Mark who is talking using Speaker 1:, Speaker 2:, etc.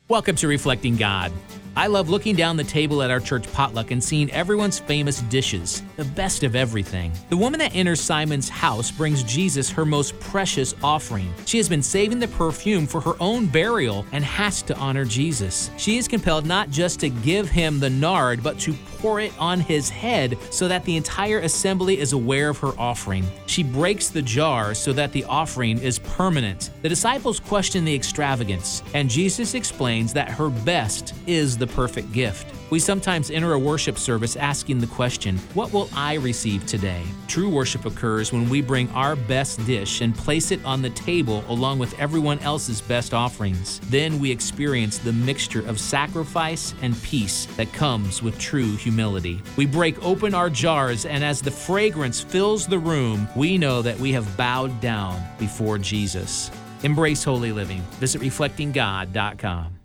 Speaker 1: Welcome to Reflecting God. I love looking down the table at our church potluck and seeing everyone's famous dishes, the best of everything. The woman that enters Simon's house brings Jesus her most precious offering. She has been saving the perfume for her own burial and has to honor Jesus. She is compelled not just to give him the nard, but to pour it on his head so that the entire assembly is aware of her offering. She breaks the jar so that the offering is permanent. The disciples question the extravagance, and Jesus explains that her best is the perfect gift. We sometimes enter a worship service asking the question, what will I receive today? True worship occurs when we bring our best dish and place it on the table along with everyone else's best offerings. Then we experience the mixture of sacrifice and peace that comes with true humility. We break open our jars, and as the fragrance fills the room, we know that we have bowed down before Jesus. Embrace holy living. Visit reflectinggod.com.